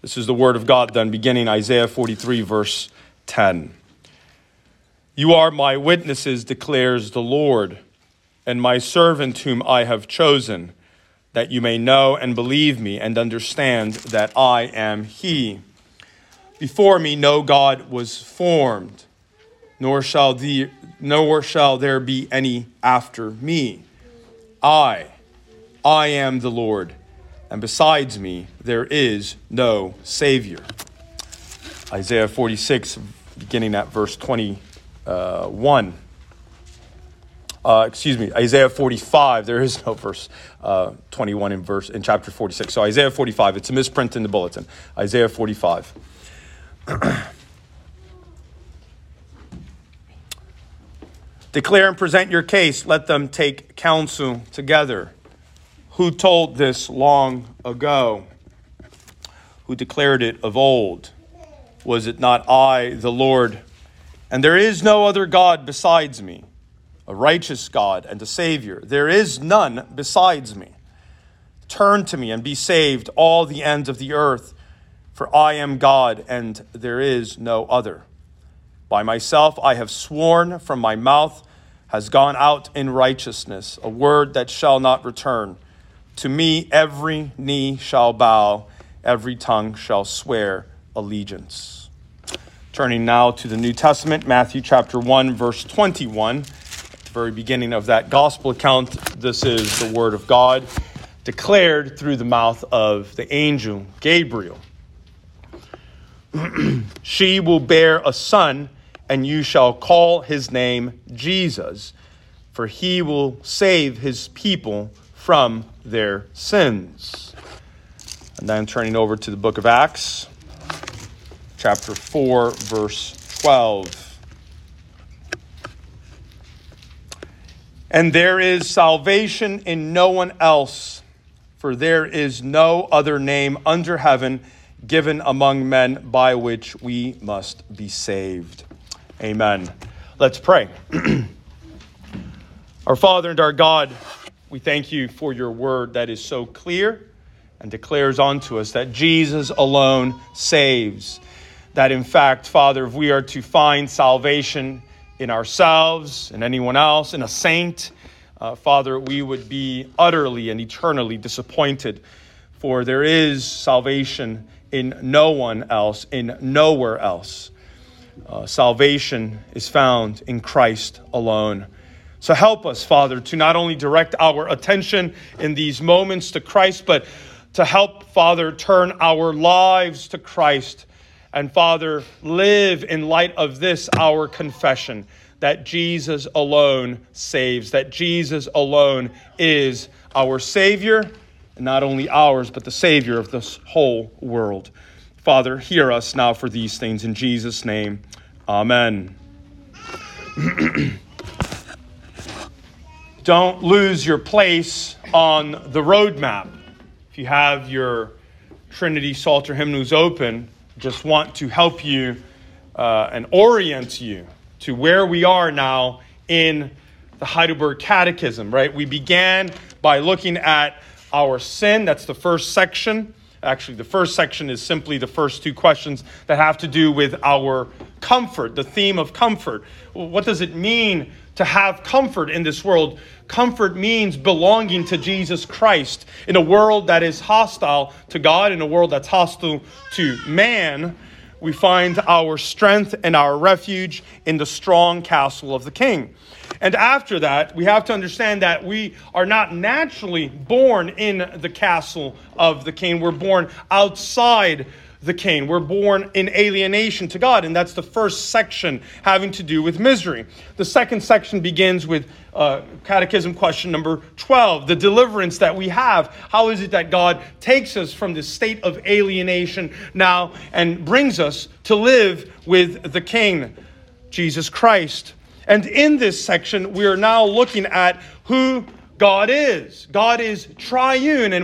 This is the word of God then, beginning Isaiah 43, verse 10. You are my witnesses, declares the Lord, and my servant whom I have chosen, that you may know and believe me and understand that I am he. Before me no God was formed, nor shall there be any after me. I am the Lord, and besides me there is no Savior. Isaiah 46, beginning at verse 21. Isaiah 45. There is no verse 21 in chapter 46. So Isaiah 45. It's a misprint in the bulletin. Isaiah 45. Declare and present your case. Let them take counsel together. Who told this long ago? Who declared it of old? Was it not I, the Lord? And there is no other God besides me, a righteous God and a Savior. There is none besides me. Turn to me and be saved, all the ends of the earth, for I am God and there is no other. By myself I have sworn, from my mouth has gone out in righteousness, a word that shall not return. To me every knee shall bow, every tongue shall swear allegiance. Turning now to the New Testament, Matthew chapter 1, verse 21. At the very beginning of that gospel account, this is the word of God declared through the mouth of the angel Gabriel. She will bear a son, and you shall call his name Jesus, for he will save his people from their sins. And then turning over to the book of Acts, chapter 4, verse 12. And there is salvation in no one else, for there is no other name under heaven given among men by which we must be saved. Amen. Let's pray. Our Father and our God, we thank you for your word that is so clear and declares unto us that Jesus alone saves. That in fact, Father, if we are to find salvation in ourselves, in anyone else, in a saint, Father, we would be utterly and eternally disappointed. For there is salvation in no one else, in nowhere else. Salvation is found in Christ alone. So help us, Father, to not only direct our attention in these moments to Christ, but to help, Father, turn our lives to Christ. And, Father, live in light of this, our confession, that Jesus alone saves, that Jesus alone is our Savior, and not only ours, but the Savior of this whole world. Father, hear us now for these things in Jesus' name. Amen. Don't lose your place on the roadmap. If you have your Trinity Psalter hymnals open, just want to help you and orient you to where we are now in the Heidelberg Catechism, right? We began by looking at our sin. That's the first section. Actually, the first section is simply the first two questions that have to do with our comfort, the theme of comfort. What does it mean to have comfort in this world? Comfort means belonging to Jesus Christ in a world that is hostile to God, in a world that's hostile to man. We find our strength and our refuge in the strong castle of the King. And after that, we have to understand that we are not naturally born in the castle of the King. We're born outside the King. We're born in alienation to God. And that's the first section having to do with misery. The second section begins with Catechism question number 12, the deliverance that we have. How is it that God takes us from this state of alienation now and brings us to live with the King, Jesus Christ? And in this section, we are now looking at who God is. God is triune, and we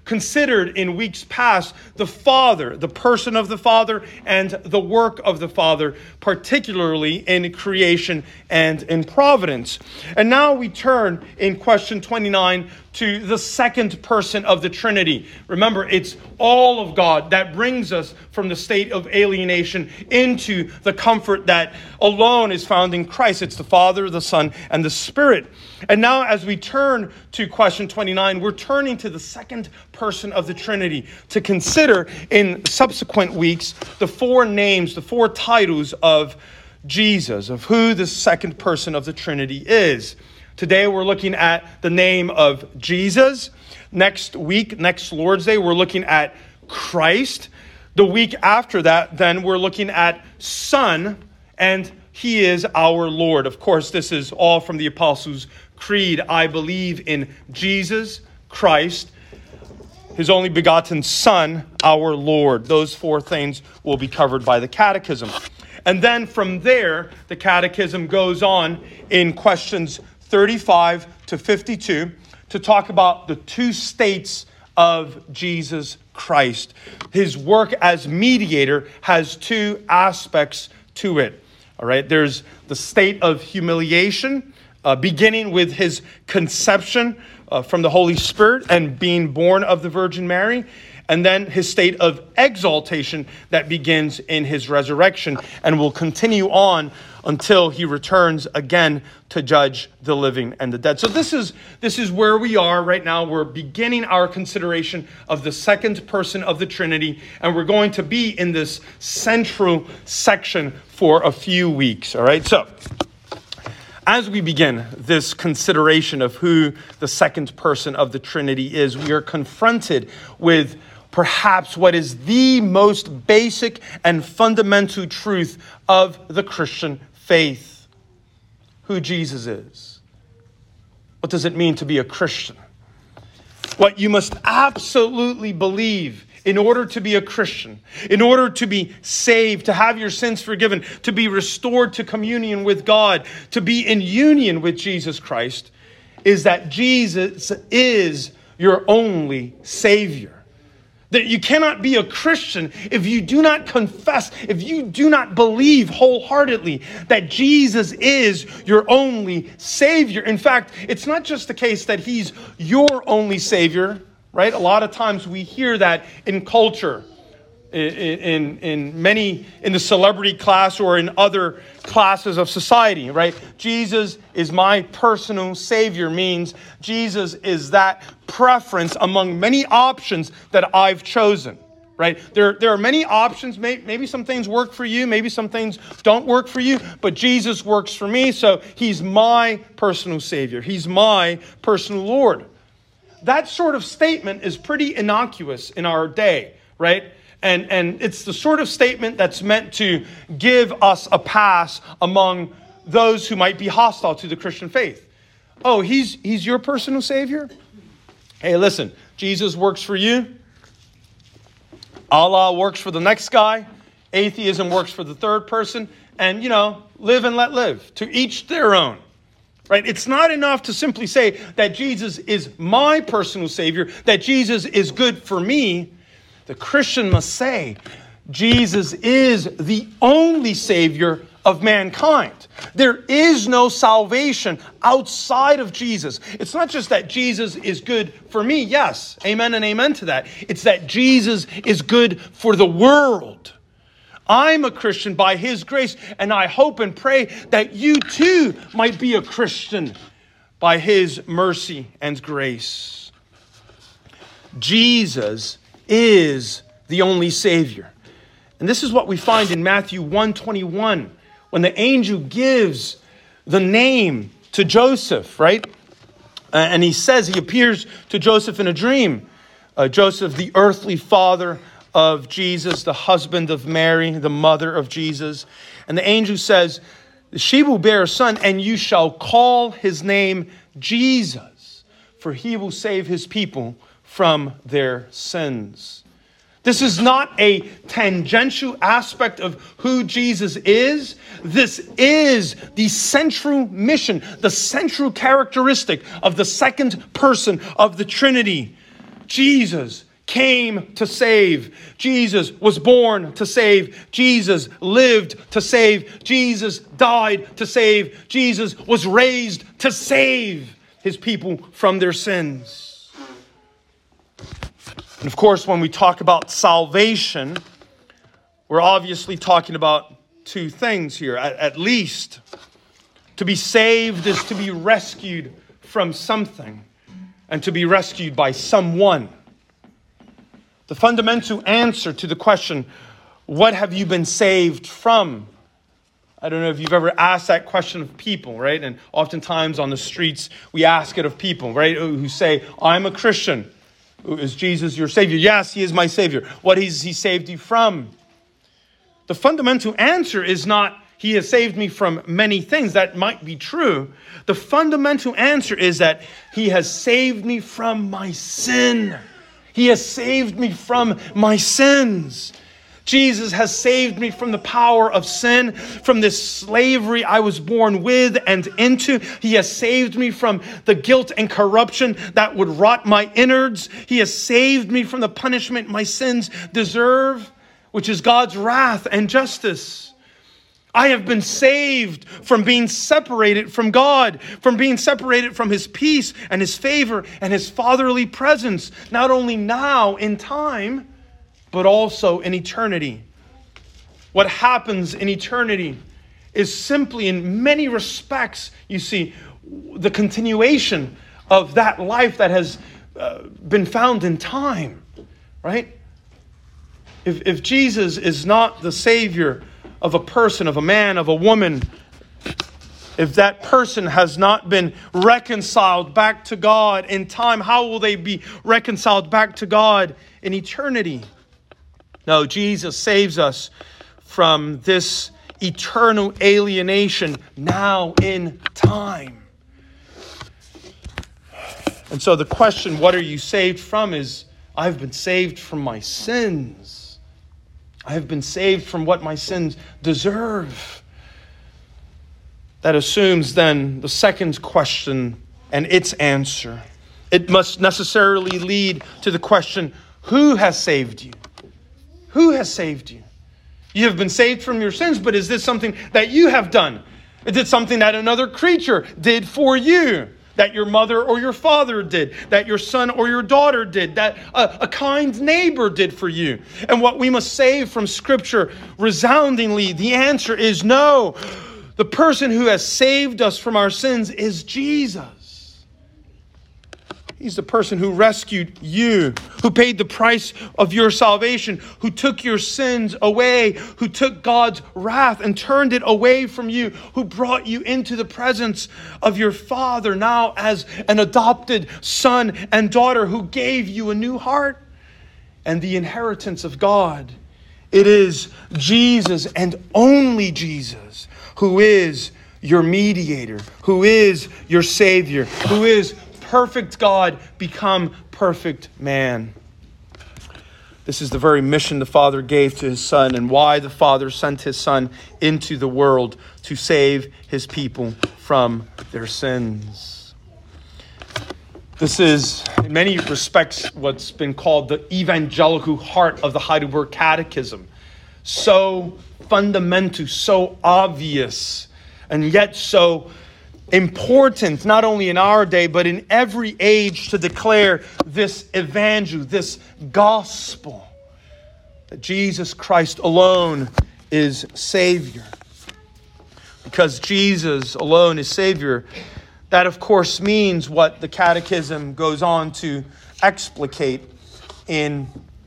considered in weeks past the Father, the person of the Father, and the work of the Father, particularly in creation and in providence. And now we turn in question 29 to the second person of the Trinity. Remember, it's all of God that brings us from the state of alienation into the comfort that alone is found in Christ. It's the Father, the Son, and the Spirit. And now as we turn to question 29, we're turning to the second person of the Trinity to consider in subsequent weeks the four names, the four titles of Jesus, of who the second person of the Trinity is. Today we're looking at the name of Jesus. Next week, next Lord's Day, we're looking at Christ. The week after that, then we're looking at Son, and He is our Lord. Of course, this is all from the Apostles' Creed. I believe in Jesus Christ, His only begotten Son, our Lord. Those four things will be covered by the Catechism. And then from there, the Catechism goes on in questions 35 to 52 to talk about the two states of Jesus Christ. His work as mediator has two aspects to it. All right, there's the state of humiliation, beginning with his conception from the Holy Spirit and being born of the Virgin Mary. And then his state of exaltation that begins in his resurrection and will continue on until he returns again to judge the living and the dead. So this is where we are right now. We're beginning our consideration of the second person of the Trinity, and we're going to be in this central section for a few weeks. All right, so as we begin this consideration of who the second person of the Trinity is, we are confronted with perhaps what is the most basic and fundamental truth of the Christian faith: who Jesus is. What does it mean to be a Christian? What you must absolutely believe in order to be a Christian, in order to be saved, to have your sins forgiven, to be restored to communion with God, to be in union with Jesus Christ, is that Jesus is your only Savior. That you cannot be a Christian if you do not confess, if you do not believe wholeheartedly that Jesus is your only Savior. In fact, it's not just the case that He's your only Savior, right? A lot of times we hear that in culture, in the celebrity class or in other classes of society, right? Jesus is my personal Savior means Jesus is that preference among many options that I've chosen, right? There are many options. Maybe some things work for you. Maybe some things don't work for you. But Jesus works for me, so He's my personal Savior. He's my personal Lord. That sort of statement is pretty innocuous in our day, right? And it's the sort of statement that's meant to give us a pass among those who might be hostile to the Christian faith. Oh, he's your personal Savior? Hey, listen, Jesus works for you. Allah works for the next guy. Atheism works for the third person. And, live and let live. To each their own. Right? It's not enough to simply say that Jesus is my personal Savior, that Jesus is good for me. The Christian must say, Jesus is the only Savior of mankind. There is no salvation outside of Jesus. It's not just that Jesus is good for me. Yes, amen and amen to that. It's that Jesus is good for the world. I'm a Christian by His grace, and I hope and pray that you too might be a Christian by His mercy and grace. Jesus is the only Savior. And this is what we find in Matthew 1:21, when the angel gives the name to Joseph, right? And he appears to Joseph in a dream. Joseph, the earthly father of Jesus, the husband of Mary, the mother of Jesus. And the angel says, she will bear a son, and you shall call his name Jesus, for he will save his people from their sins. This is not a tangential aspect of who Jesus is. This is the central mission, the central characteristic of the second person of the Trinity. Jesus came to save. Jesus was born to save. Jesus lived to save. Jesus died to save. Jesus was raised to save his people from their sins. And of course, when we talk about salvation, we're obviously talking about two things here, at least. To be saved is to be rescued from something, and to be rescued by someone. The fundamental answer to the question, what have you been saved from? I don't know if you've ever asked that question of people, right? And oftentimes on the streets, we ask it of people, right? Who say, I'm a Christian. Is Jesus your Savior? Yes, he is my Savior. What has he saved you from? The fundamental answer is not, he has saved me from many things. That might be true. The fundamental answer is that he has saved me from my sin. He has saved me from my sins. Jesus has saved me from the power of sin, from this slavery I was born with and into. He has saved me from the guilt and corruption that would rot my innards. He has saved me from the punishment my sins deserve, which is God's wrath and justice. I have been saved from being separated from God, from being separated from his peace and his favor and his fatherly presence, not only now in time, but also in eternity. What happens in eternity is simply, in many respects, you see, the continuation of that life that has been found in time, right? If Jesus is not the Savior of a person, of a man, of a woman, if that person has not been reconciled back to God in time, how will they be reconciled back to God in eternity? No, Jesus saves us from this eternal alienation now in time. And so the question, what are you saved from, is, I've been saved from my sins. I have been saved from what my sins deserve. That assumes then the second question and its answer. It must necessarily lead to the question, who has saved you? Who has saved you? You have been saved from your sins, but is this something that you have done? Is it something that another creature did for you? That your mother or your father did, that your son or your daughter did, that a kind neighbor did for you? And what we must say from Scripture resoundingly, the answer is no. The person who has saved us from our sins is Jesus. He's the person who rescued you, who paid the price of your salvation, who took your sins away, who took God's wrath and turned it away from you, who brought you into the presence of your Father now as an adopted son and daughter, who gave you a new heart and the inheritance of God. It is Jesus and only Jesus who is your mediator, who is your Savior, who is perfect God become perfect man. This is the very mission the Father gave to his Son, and why the Father sent his Son into the world to save his people from their sins. This is, in many respects, what's been called the evangelical heart of the Heidelberg Catechism. So fundamental, so obvious, and yet so important, not only in our day, but in every age, to declare this evangel, this gospel, that Jesus Christ alone is Savior. Because Jesus alone is Savior, that of course means what the Catechism goes on to explicate in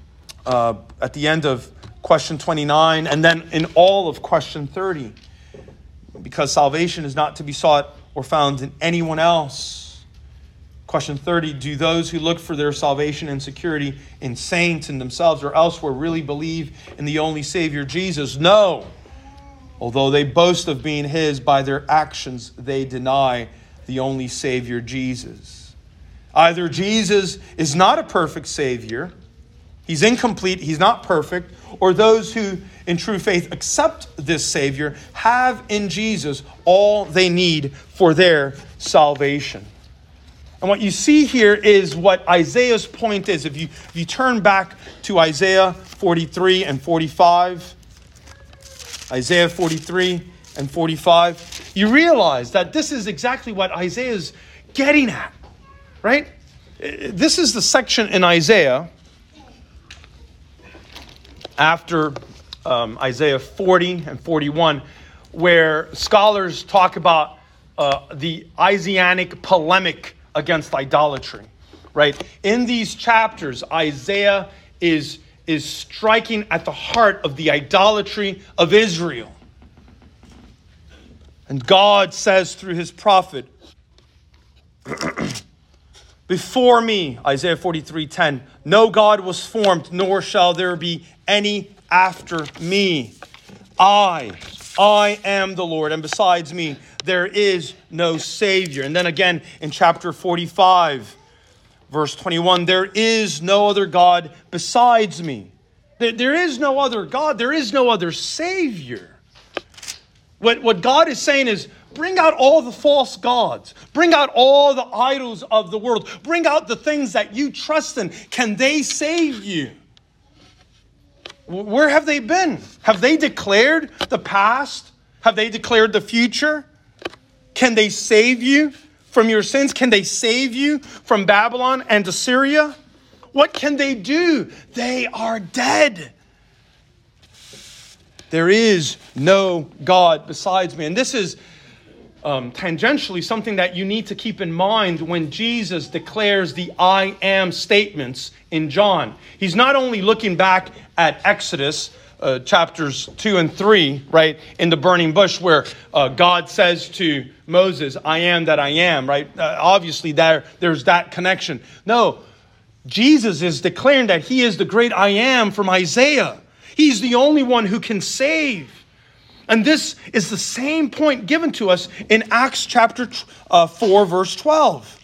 at the end of question 29, and then in all of question 30. Because salvation is not to be sought or found in anyone else. Question 30, do those who look for their salvation and security in saints and themselves or elsewhere really believe in the only Savior, Jesus? No. Although they boast of being his, by their actions they deny the only Savior, Jesus. Either Jesus is not a perfect Savior, he's incomplete, he's not perfect, or those who in true faith accept this Savior have in Jesus all they need for their salvation. And what you see here is what Isaiah's point is. If you turn back to Isaiah 43 and 45, Isaiah 43 and 45, you realize that this is exactly what Isaiah is getting at, right? This is the section in Isaiah after Isaiah 40 and 41, where scholars talk about the Isaianic polemic against idolatry, right? In these chapters, Isaiah is striking at the heart of the idolatry of Israel. And God says through his prophet, before me, Isaiah 43:10, no God was formed, nor shall there be any after me. I am the Lord, and besides me, there is no Savior. And then again in chapter 45, verse 21, there is no other God besides me. There is no other God. There is no other Savior. What God is saying is, bring out all the false gods. Bring out all the idols of the world. Bring out the things that you trust in. Can they save you? Where have they been? Have they declared the past? Have they declared the future? Can they save you from your sins? Can they save you from Babylon and Assyria? What can they do? They are dead. There is no God besides me. And this is tangentially something that you need to keep in mind when Jesus declares the I am statements in John. He's not only looking back at Exodus chapters 2 and 3, right, in the burning bush where God says to Moses, I am that I am, right? Obviously there's that connection. No, Jesus is declaring that he is the great I am from Isaiah. He's the only one who can save. And this is the same point given to us in Acts chapter 4, verse 12.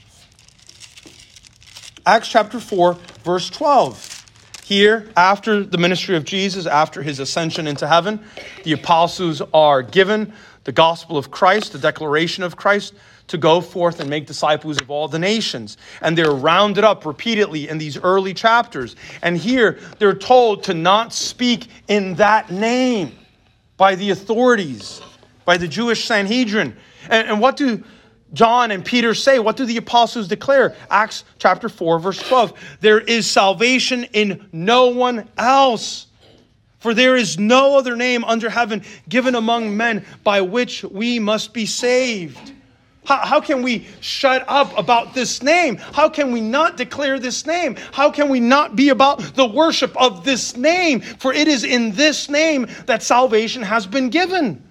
Acts chapter 4, verse 12. Here, after the ministry of Jesus, after his ascension into heaven, the apostles are given the gospel of Christ, the declaration of Christ, to go forth and make disciples of all the nations. And they're rounded up repeatedly in these early chapters. And here they're told to not speak in that name by the authorities, by the Jewish Sanhedrin. And what do John and Peter say? What do the apostles declare? Acts chapter 4, verse 12. There is salvation in no one else. For there is no other name under heaven given among men by which we must be saved. How can we shut up about this name? How can we not declare this name? How can we not be about the worship of this name? For it is in this name that salvation has been given.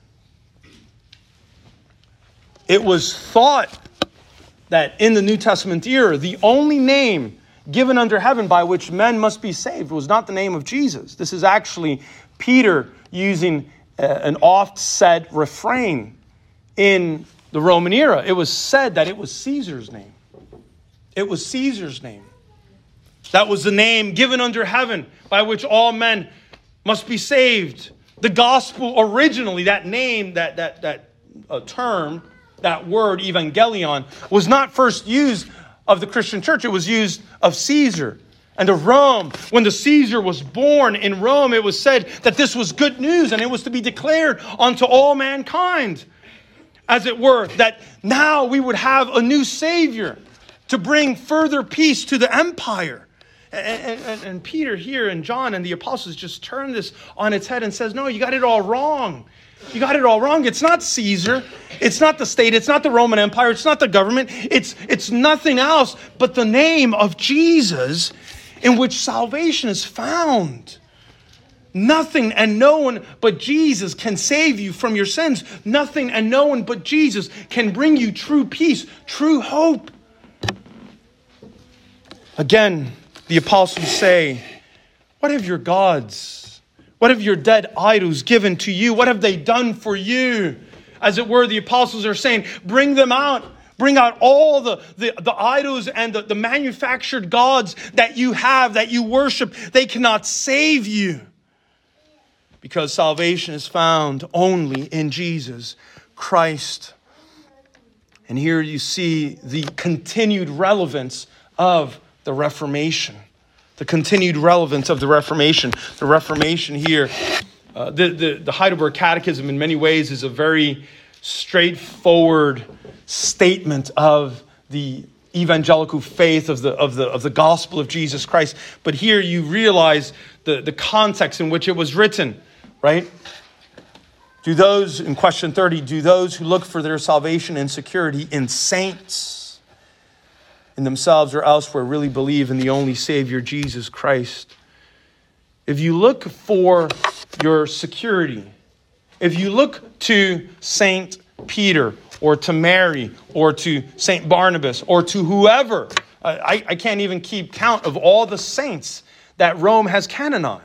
It was thought that in the New Testament era, the only name given under heaven by which men must be saved was not the name of Jesus. This is actually Peter using an oft-said refrain in the Roman era. It was said that it was Caesar's name. It was Caesar's name. That was the name given under heaven by which all men must be saved. The gospel originally, that name, that term, that word, evangelion, was not first used of the Christian church. It was used of Caesar and of Rome. When the Caesar was born in Rome, it was said that this was good news and it was to be declared unto all mankind. As it were, that now we would have a new Savior to bring further peace to the empire. And Peter here and John and the apostles just turn this on its head and says, no, you got it all wrong. You got it all wrong. It's not Caesar. It's not the state. It's not the Roman Empire. It's not the government. It's nothing else but the name of Jesus in which salvation is found. Nothing and no one but Jesus can save you from your sins. Nothing and no one but Jesus can bring you true peace, true hope. Again, the apostles say, what have your gods, what have your dead idols given to you? What have they done for you? As it were, the apostles are saying, bring them out. Bring out all the idols and the manufactured gods that you have, that you worship. They cannot save you. Because salvation is found only in Jesus Christ. And here you see the continued relevance of the Reformation. The continued relevance of the Reformation. The Reformation here, the Heidelberg Catechism in many ways is a very straightforward statement of the evangelical faith of the gospel of Jesus Christ. But here you realize the context in which it was written, right? Do those, in question 30, do those who look for their salvation and security in saints, in themselves or elsewhere, really believe in the only Savior, Jesus Christ? If you look for your security, if you look to Saint Peter or to Mary or to Saint Barnabas or to whoever, I can't even keep count of all the saints that Rome has canonized.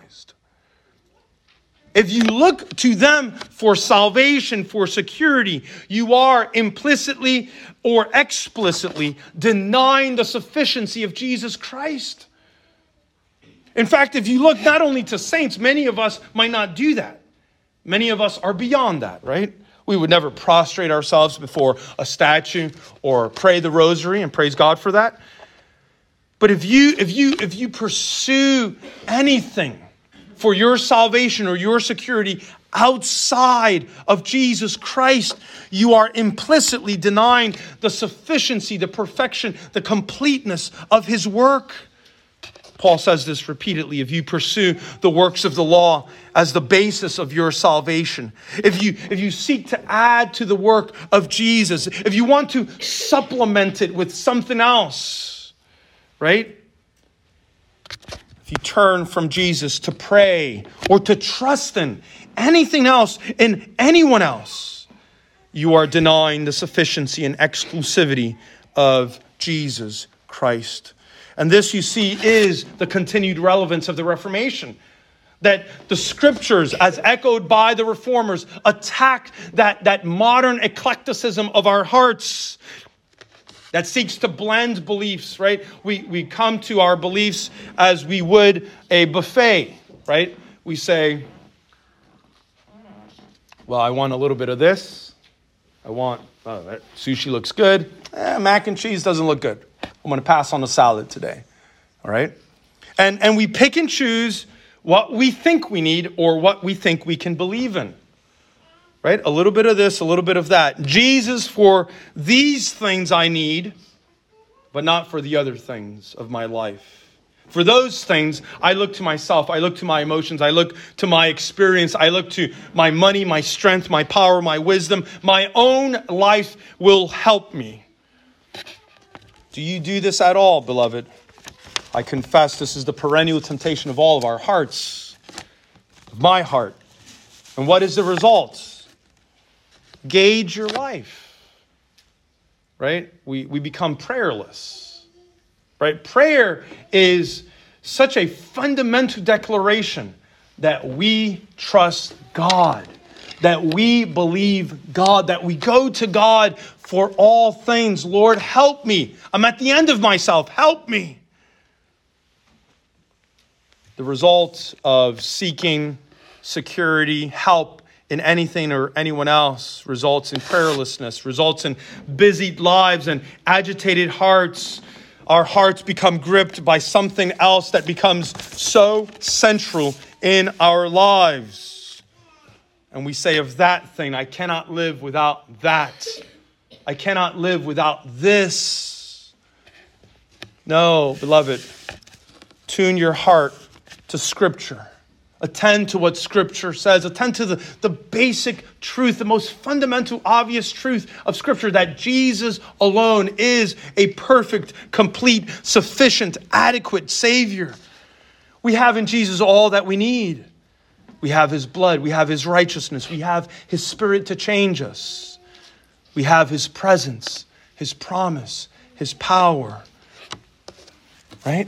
If you look to them for salvation, for security, you are implicitly or explicitly denying the sufficiency of Jesus Christ. In fact, if you look not only to saints, many of us might not do that. Many of us are beyond that, right? We would never prostrate ourselves before a statue or pray the rosary, and praise God for that. But if you pursue anything for your salvation or your security outside of Jesus Christ, you are implicitly denying the sufficiency, the perfection, the completeness of his work. Paul says this repeatedly. If you pursue the works of the law as the basis of your salvation, if you seek to add to the work of Jesus, if you want to supplement it with something else, right? If you turn from Jesus to pray or to trust in anything else, in anyone else, you are denying the sufficiency and exclusivity of Jesus Christ. And this, you see, is the continued relevance of the Reformation. That the scriptures, as echoed by the reformers, attack that modern eclecticism of our hearts that seeks to blend beliefs, right? We come to our beliefs as we would a buffet, right? We say, well, I want a little bit of this. That sushi looks good. Mac and cheese doesn't look good. I'm going to pass on the salad today, all right? And we pick and choose what we think we need or what we think we can believe in, right? A little bit of this, a little bit of that. Jesus, for these things I need, but not for the other things of my life. For those things, I look to myself. I look to my emotions. I look to my experience. I look to my money, my strength, my power, my wisdom. My own life will help me. Do you do this at all, beloved? I confess this is the perennial temptation of all of our hearts, of my heart. And what is the result? Gauge your life, right? We become prayerless, right? Prayer is such a fundamental declaration that we trust God, that we believe God, that we go to God for all things. Lord, help me. I'm at the end of myself. Help me. The result of seeking security, help in anything or anyone else results in prayerlessness, results in busied lives and agitated hearts. Our hearts become gripped by something else that becomes so central in our lives. And we say of that thing, I cannot live without that. I cannot live without this. No, beloved, tune your heart to Scripture. Attend to what Scripture says. Attend to the basic truth, the most fundamental, obvious truth of Scripture, that Jesus alone is a perfect, complete, sufficient, adequate Savior. We have in Jesus all that we need. We have his blood. We have his righteousness. We have his Spirit to change us. We have his presence, his promise, his power. Right?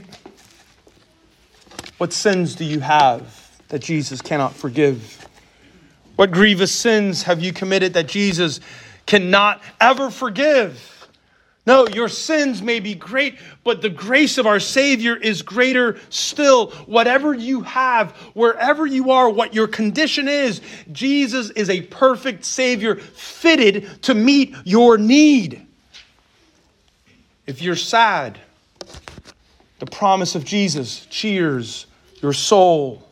What sins do you have that Jesus cannot forgive? What grievous sins have you committed that Jesus cannot ever forgive? No, your sins may be great, but the grace of our Savior is greater still. Whatever you have, wherever you are, what your condition is, Jesus is a perfect Savior fitted to meet your need. If you're sad, the promise of Jesus cheers your soul.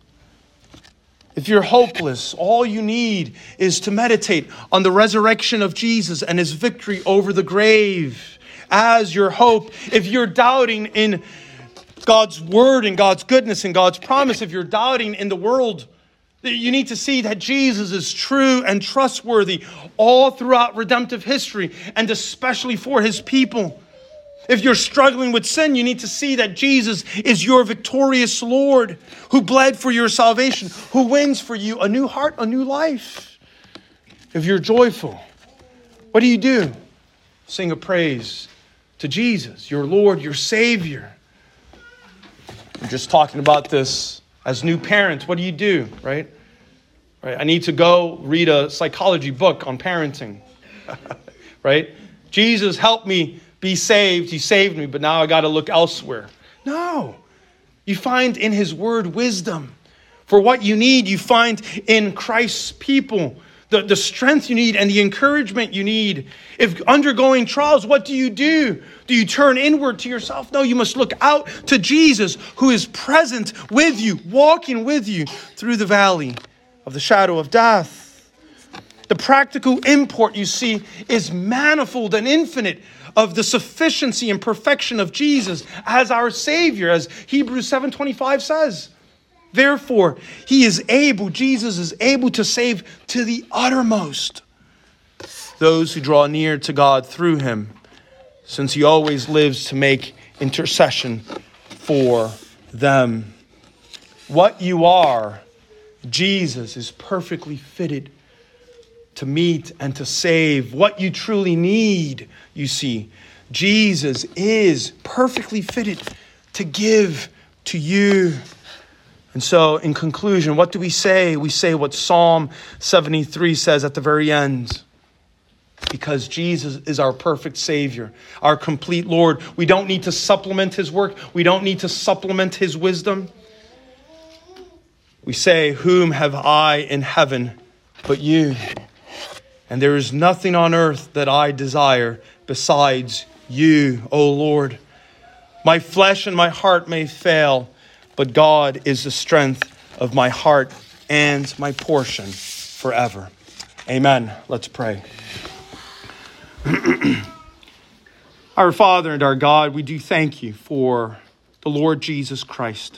If you're hopeless, all you need is to meditate on the resurrection of Jesus and his victory over the grave as your hope. If you're doubting in God's word and God's goodness and God's promise, if you're doubting in the world, you need to see that Jesus is true and trustworthy all throughout redemptive history and especially for his people. If you're struggling with sin, you need to see that Jesus is your victorious Lord who bled for your salvation, who wins for you a new heart, a new life. If you're joyful, what do? Sing a praise to Jesus, your Lord, your Savior. We're just talking about this as new parents. What do? Right? I need to go read a psychology book on parenting. Right? Jesus helped me be saved. He saved me, but now I got to look elsewhere. No. You find in his word wisdom. For what you need, you find in Christ's people the strength you need and the encouragement you need. If undergoing trials, what do? Do you turn inward to yourself? No, you must look out to Jesus, who is present with you, walking with you through the valley of the shadow of death. The practical import, you see, is manifold and infinite of the sufficiency and perfection of Jesus as our Savior, as Hebrews 7:25 says. Therefore, Jesus is able to save to the uttermost those who draw near to God through him, since he always lives to make intercession for them. What you are, Jesus is perfectly fitted to meet and to save. What you truly need, you see, Jesus is perfectly fitted to give to you. And so, in conclusion, what do we say? We say what Psalm 73 says at the very end. Because Jesus is our perfect Savior, our complete Lord. We don't need to supplement his work. We don't need to supplement his wisdom. We say, whom have I in heaven but you? And there is nothing on earth that I desire besides you, O Lord. My flesh and my heart may fail, but God is the strength of my heart and my portion forever. Amen. Let's pray. Our Father and our God, we do thank you for the Lord Jesus Christ.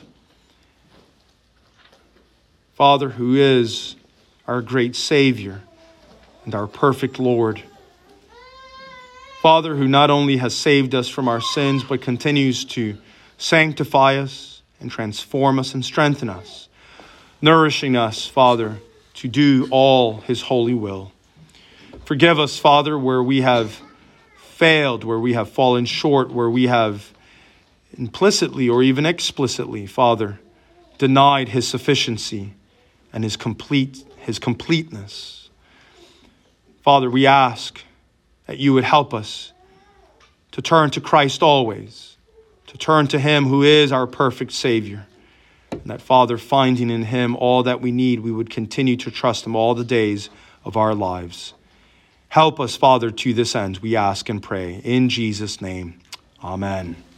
Father, who is our great Savior and our perfect Lord. Father, who not only has saved us from our sins, but continues to sanctify us and transform us and strengthen us, nourishing us, Father, to do all his holy will. Forgive us, Father, where we have failed, where we have fallen short, where we have implicitly or even explicitly, Father, denied his sufficiency and his completeness. Father, we ask that you would help us to turn to Christ always, to turn to him who is our perfect Savior. And that, Father, finding in him all that we need, we would continue to trust him all the days of our lives. Help us, Father, to this end, we ask and pray. In Jesus' name, amen.